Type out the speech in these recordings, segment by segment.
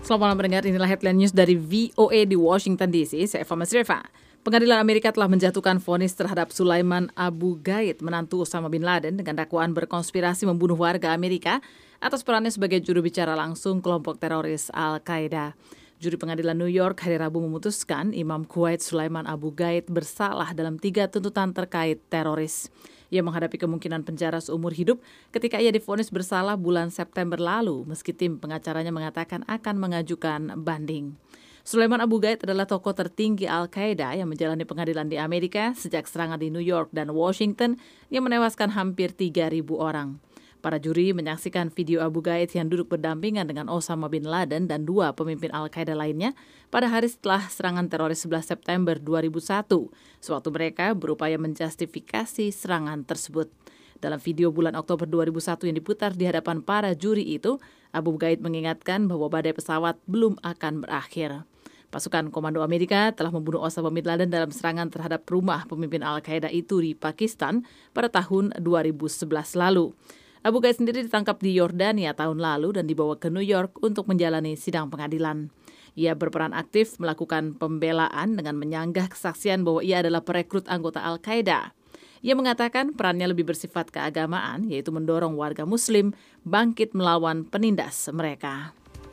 Selamat malam pendengar, inilah headline news dari VOA di Washington DC. Saya Eva Masreva. Pengadilan Amerika telah menjatuhkan vonis terhadap Sulaiman Abu Ghaid, menantu Osama bin Laden, dengan dakwaan berkonspirasi membunuh warga Amerika atas perannya sebagai juru bicara langsung kelompok teroris Al-Qaeda. Juri pengadilan New York hari Rabu memutuskan Imam Kuwait Sulaiman Abu Ghaid bersalah dalam 3 tuntutan terkait teroris. Ia menghadapi kemungkinan penjara seumur hidup ketika ia divonis bersalah bulan September lalu, meski tim pengacaranya mengatakan akan mengajukan banding. Sulaiman Abu Ghaid adalah tokoh tertinggi Al-Qaeda yang menjalani pengadilan di Amerika sejak serangan di New York dan Washington yang menewaskan hampir 3.000 orang. Para juri menyaksikan video Abu Ghaid yang duduk berdampingan dengan Osama bin Laden dan 2 pemimpin Al-Qaeda lainnya pada hari setelah serangan teroris 11 September 2001, sewaktu mereka berupaya menjustifikasi serangan tersebut. Dalam video bulan Oktober 2001 yang diputar di hadapan para juri itu, Abu Ghaid mengingatkan bahwa badai pesawat belum akan berakhir. Pasukan Komando Amerika telah membunuh Osama bin Laden dalam serangan terhadap rumah pemimpin Al-Qaeda itu di Pakistan pada tahun 2011 lalu. Abu Ghaid sendiri ditangkap di Yordania tahun lalu dan dibawa ke New York untuk menjalani sidang pengadilan. Ia berperan aktif melakukan pembelaan dengan menyanggah kesaksian bahwa ia adalah perekrut anggota Al-Qaeda. Ia mengatakan perannya lebih bersifat keagamaan, yaitu mendorong warga Muslim bangkit melawan penindas mereka.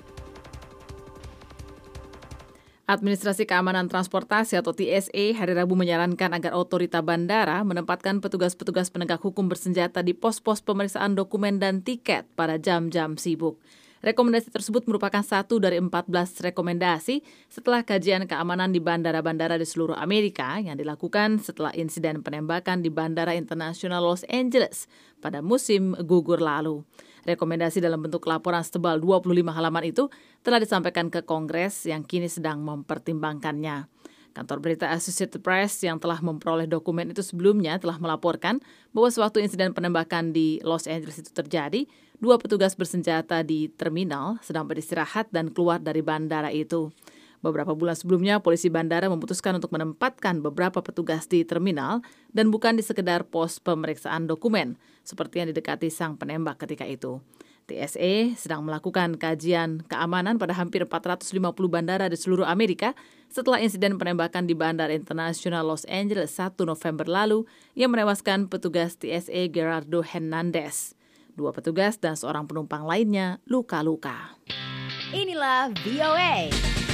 Administrasi Keamanan Transportasi atau TSA hari Rabu menyarankan agar otorita bandara menempatkan petugas-petugas penegak hukum bersenjata di pos-pos pemeriksaan dokumen dan tiket pada jam-jam sibuk. Rekomendasi tersebut merupakan satu dari 14 rekomendasi setelah kajian keamanan di bandara-bandara di seluruh Amerika yang dilakukan setelah insiden penembakan di Bandara Internasional Los Angeles pada musim gugur lalu. Rekomendasi dalam bentuk laporan setebal 25 halaman itu telah disampaikan ke Kongres yang kini sedang mempertimbangkannya. Kantor berita Associated Press yang telah memperoleh dokumen itu sebelumnya telah melaporkan bahwa sewaktu insiden penembakan di Los Angeles itu terjadi, 2 petugas bersenjata di terminal sedang beristirahat dan keluar dari bandara itu. Beberapa bulan sebelumnya, polisi bandara memutuskan untuk menempatkan beberapa petugas di terminal dan bukan di sekedar pos pemeriksaan dokumen, seperti yang didekati sang penembak ketika itu. TSA sedang melakukan kajian keamanan pada hampir 450 bandara di seluruh Amerika setelah insiden penembakan di Bandara Internasional Los Angeles 1 November lalu yang menewaskan petugas TSA Gerardo Hernandez. 2 petugas dan seorang penumpang lainnya luka-luka. Inilah VOA.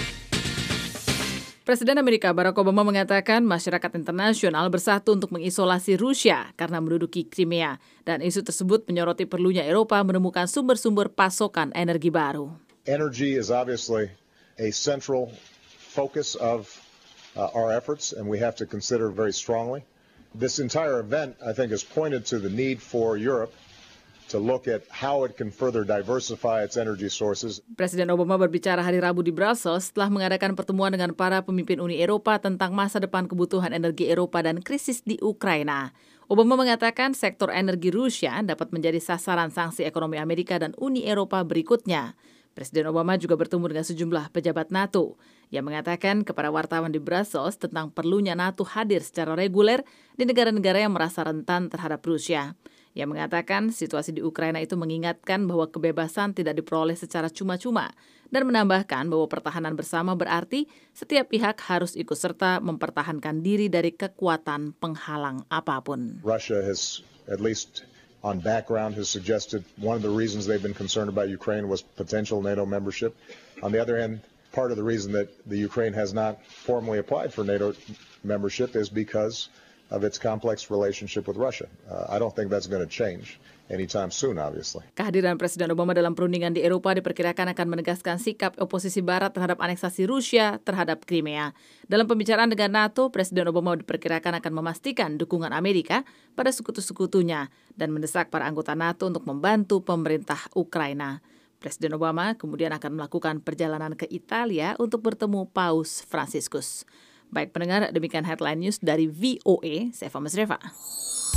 Presiden Amerika Barack Obama mengatakan masyarakat internasional bersatu untuk mengisolasi Rusia karena menduduki Crimea. Dan isu tersebut menyoroti perlunya Eropa menemukan sumber-sumber pasokan energi baru. Energy is obviously a central focus of our efforts, and we have to consider very strongly. This entire event, I think, has pointed to the need for Europe to look at how it can further diversify its energy sources. Presiden Obama berbicara hari Rabu di Brussels setelah mengadakan pertemuan dengan para pemimpin Uni Eropa tentang masa depan kebutuhan energi Eropa dan krisis di Ukraina. Obama mengatakan sektor energi Rusia dapat menjadi sasaran sanksi ekonomi Amerika dan Uni Eropa berikutnya. Presiden Obama juga bertemu dengan sejumlah pejabat NATO. Ia mengatakan kepada wartawan di Brussels tentang perlunya NATO hadir secara reguler di negara-negara yang merasa rentan terhadap Rusia. Ia mengatakan situasi di Ukraina itu mengingatkan bahwa kebebasan tidak diperoleh secara cuma-cuma dan menambahkan bahwa pertahanan bersama berarti setiap pihak harus ikut serta mempertahankan diri dari kekuatan penghalang apapun. Russia has, at least on background, has suggested one of the reasons they've been concerned about Ukraine was potential NATO membership. On the other hand, part of the reason that the Ukraine has not formally applied for NATO membership is because of its complex relationship with Russia. I don't think that's going to change anytime soon, obviously. Kehadiran Presiden Obama dalam perundingan di Eropa diperkirakan akan menegaskan sikap oposisi Barat terhadap aneksasi Rusia terhadap Crimea. Dalam pembicaraan dengan NATO, Presiden Obama diperkirakan akan memastikan dukungan Amerika pada sekutu-sekutunya dan mendesak para anggota NATO untuk membantu pemerintah Ukraina. Presiden Obama kemudian akan melakukan perjalanan ke Italia untuk bertemu Paus Fransiskus. Baik pendengar, demikian headline news dari VOA, saya Eva Masreva.